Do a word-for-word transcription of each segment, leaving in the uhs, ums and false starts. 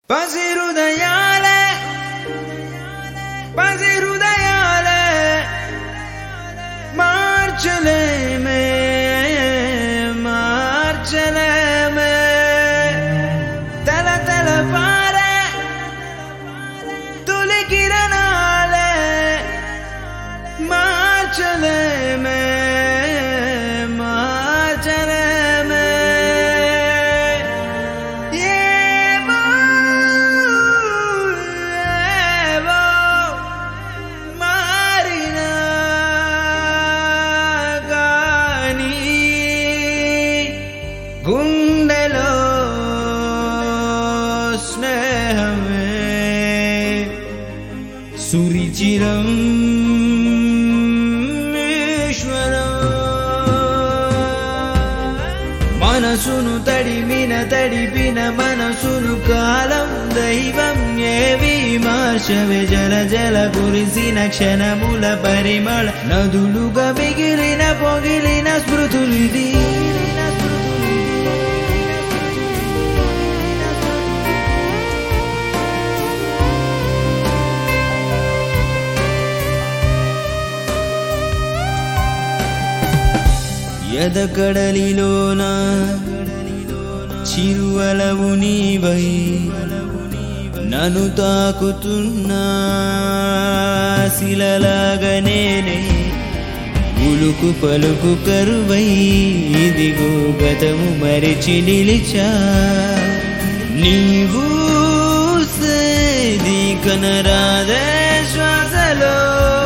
పసిరుదయాలే పసిరుదయాలే మార్చలేమే మార్చలేమే తల తల పారే తొలి కిరణాలే మార్చలేమే మార్చలేమే గుండెలో స్నేహమే సురిచిరం ఈశ్వరం మనసును తడిమిన తడిపిన మనసును కాలం దైవం ఏవి మార్చవే జల జల కురిసిన క్షణముల పరిమళ నదులుగా మిగిలిన పొగిలిన స్మృతులిది ఎదకడలిలోన చిరువలవు నీవై నన్ను తాకుతున్నా శిలలాగనేనే ఉలుకు పలుకు కరువై ఇదిగో గతము మరిచి నిలిచా నీవు సేది కనరాదే శ్వాసలో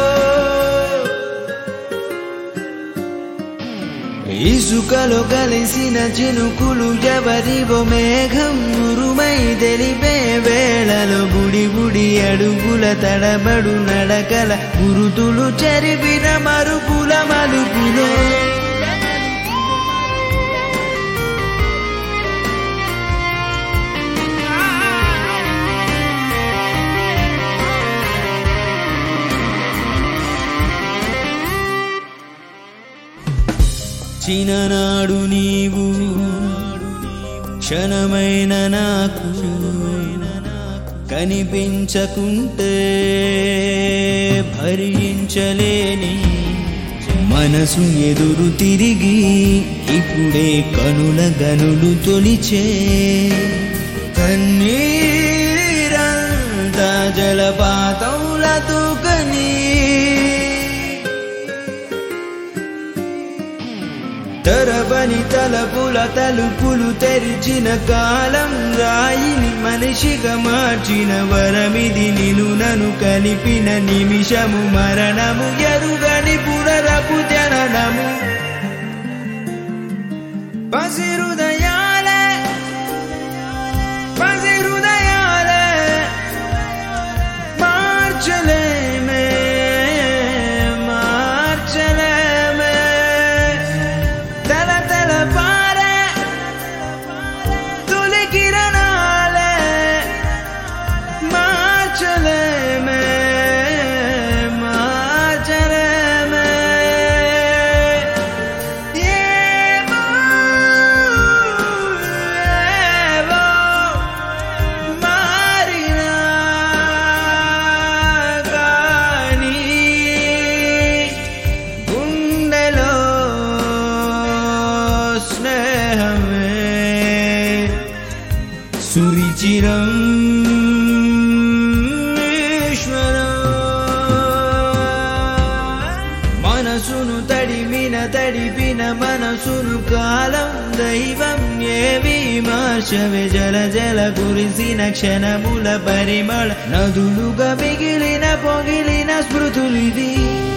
ఇసుకలో కలిసిన చినుకులు ఎవరివో మేఘం ఉరుమై తెలిపే వేళలో గుడి గుడి అడుగుల తడబడు నడకల గురుతులు చెరిపిన మరుపుల మలుపులో చిన్ననాడు నీవు క్షణమైన నాకు కనిపించకుంటే భరించలేని మనసు ఎదురు తిరిగి ఇప్పుడే కనుల గనులు తొలిచే కన్నీరంతా జలపాతంలతో కనీ తరబని తలపుల తలుపులు తెరిచిన కాలం రాయిని మనిషిగా మార్చిన వరమిది నిను నను కలిపిన నిమిషము మరణము ఎరుగని పునరపు జననము పసిరుదయాలే పసిరుదయాలే మార్చలేమే మార్చలేమే తల తల పారే తొలి కిరణాలే మార్చలేమే మార్చలేమే ఏమో ఏవో మారినా కానీ గుండెలో స్నేహమే సురిచిరం ఈశ్వరం మనసును తడిమిన తడిపిన మనసును కాలం దైవం ఏవి మార్చవే జల జల కురిసిన క్షణముల పరిమళ నదులుగా మిగిలిన పొగిలిన స్మృతులిది